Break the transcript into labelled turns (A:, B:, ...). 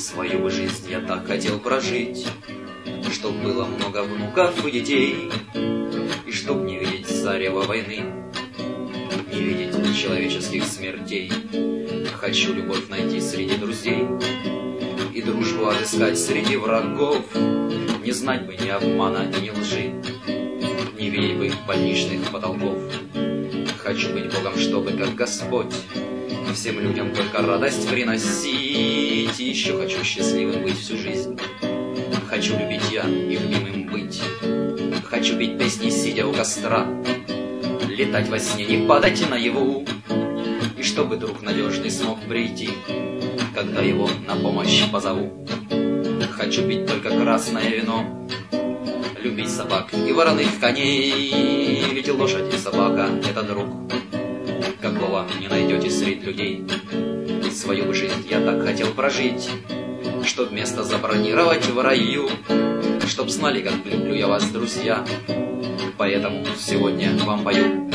A: Свою бы жизнь я так хотел прожить, чтоб было много внуков и детей, и чтоб не видеть зарева войны, не видеть человеческих смертей. Хочу любовь найти среди друзей и дружбу отыскать среди врагов. Не знать бы ни обмана, ни лжи, не видеть бы больничных потолков. Хочу быть Богом, чтобы, как Господь, всем людям только радость приносить. И еще хочу счастливым быть всю жизнь. Хочу любить я и любимым быть. Хочу петь песни, сидя у костра, летать во сне, не падать наяву. И чтобы друг надежный смог прийти, когда его на помощь позову. Хочу пить только красное вино, любить собак и вороных коней. Ведь лошадь и собака — это друг, какого не найдете среди людей. Свою бы жизнь я так хотел прожить, чтоб место забронировать в раю, чтоб знали, как люблю я вас, друзья. Поэтому сегодня вам пою.